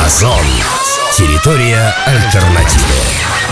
Озон. Территория альтернативы.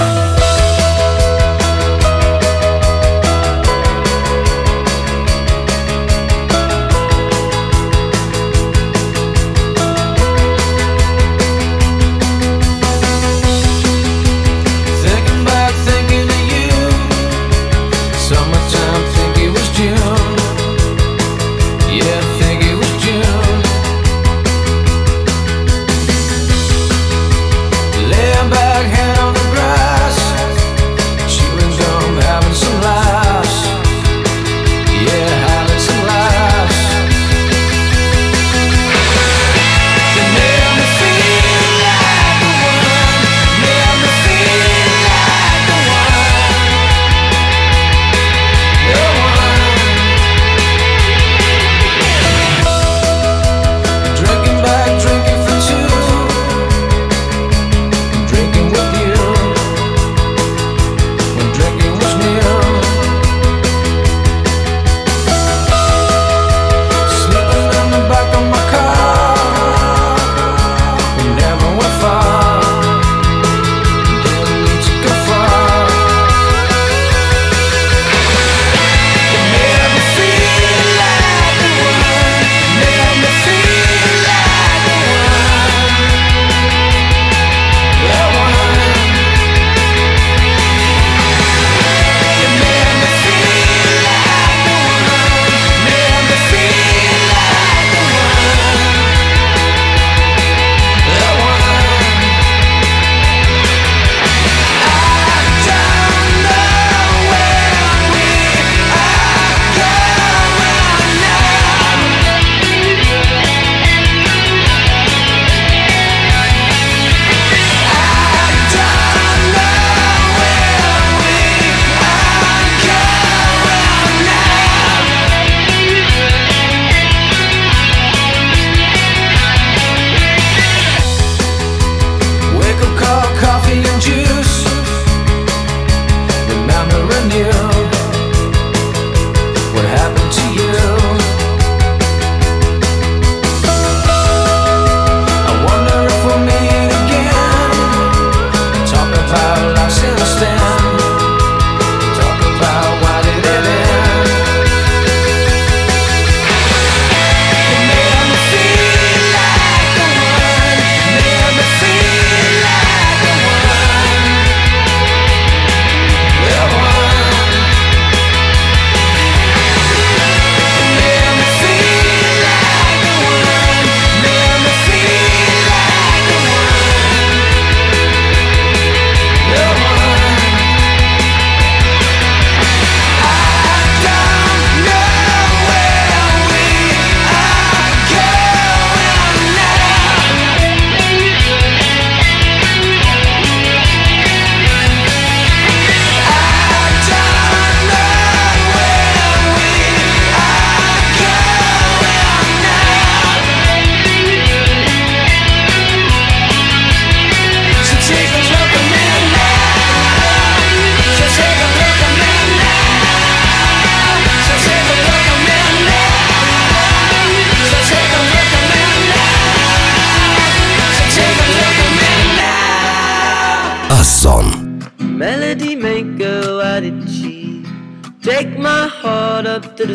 Melody maker, why did she take my heart up to the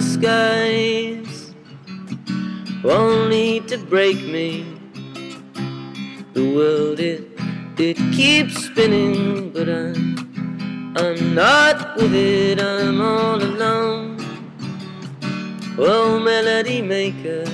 skies, only to break me? The world it keeps spinning, but I'm not with it, I'm all alone. Oh, melody maker,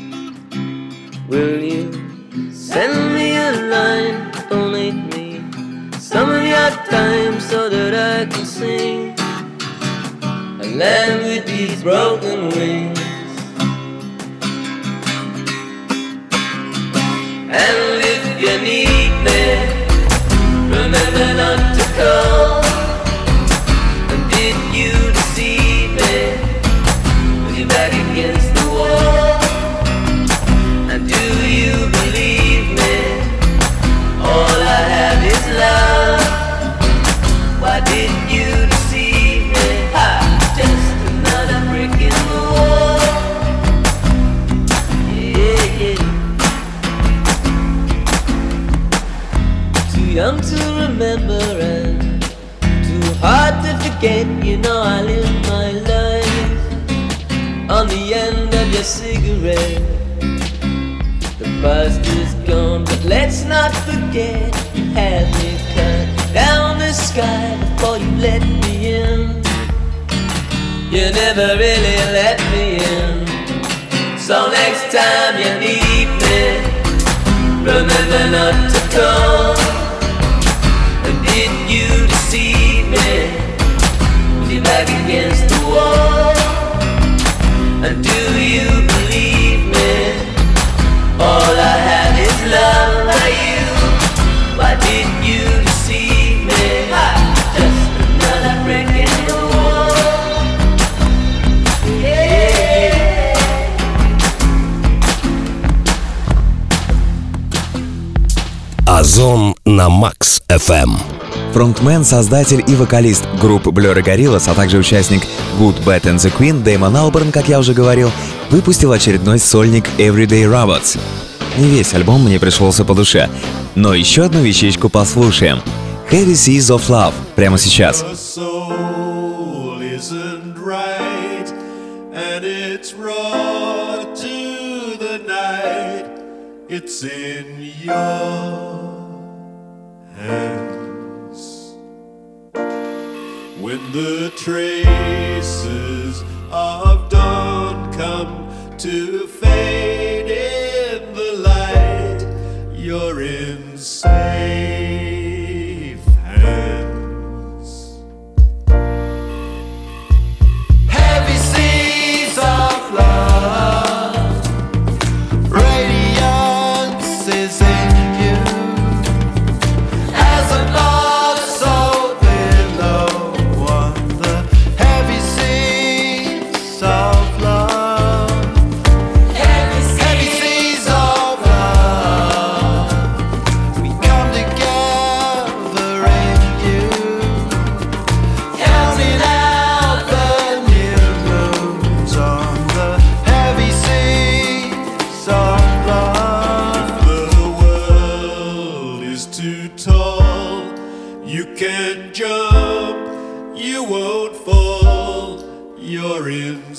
will you send me a line, donate me some of your time so that I can sing and land with these broken wings. And if you need me, remember not to call. And did you deceive me with your back against the wall? And do you believe me? All I have is love. Why did you deceive me? Ha! Just another brick in the wall. Yeah, yeah. young to remember and too hard to forget. You know I live my life on the end of your cigarette. The past is gone, but let's not forget you had me cut down the sky before you let me in. You never really let me in. So next time you need me, remember not to come. And did you deceive me? Was your back against the wall? And do you believe me? All I have is love for you. Why did you deceive me? Just another brick in the wall. Yeah. Озон на Max FM. Фронтмен, создатель и вокалист групп Blur и Gorillaz, а также участник Good, Bad and the Queen Дэймон Алберн, как я уже говорил, выпустил очередной сольник Everyday Robots. Не весь альбом мне пришелся по душе, но еще одну вещичку послушаем. Heavy Seas of Love прямо сейчас. It's in your hands. When the traces of dawn come to fade in the light, you're in safe hands. Heavy seas of love, radiance is in you. As above, so below, on the heavy seas of love. Heavy seas of love, we come together in you, counting out the new moons on the heavy seas of love. If the world is too tall, you can jump, you won't fall, you're in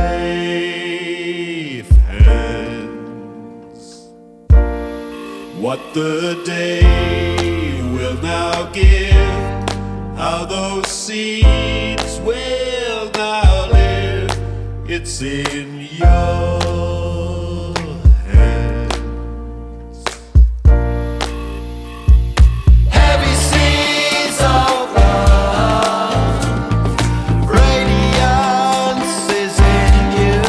safe hands. What the day will now give, how those seeds will now live, it's in your hands. Heavy seas of love, radiance is in you.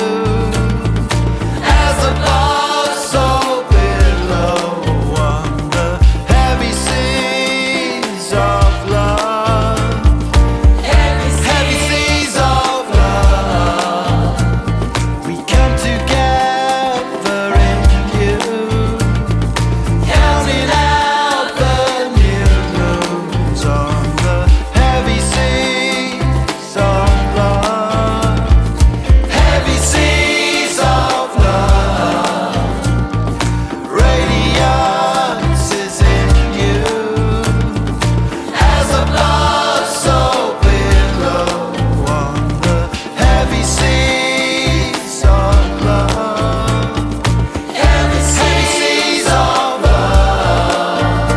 As above, so below, on the heavy seas of love. Heavy seas of love, we come together in you, counting out the new moons on the heavy seas of love. Heavy seas of love, radiance is in you. As above, so below, on the heavy seas of love. Heavy seas of love,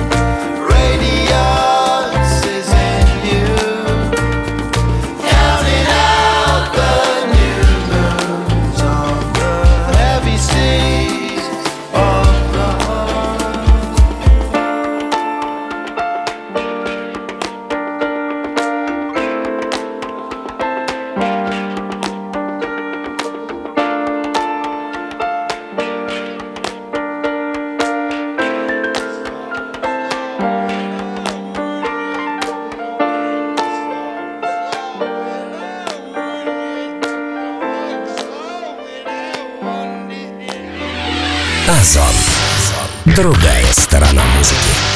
radiance is in you, counting out the new moons on the heavy seas of love. Озон. Другая сторона музыки.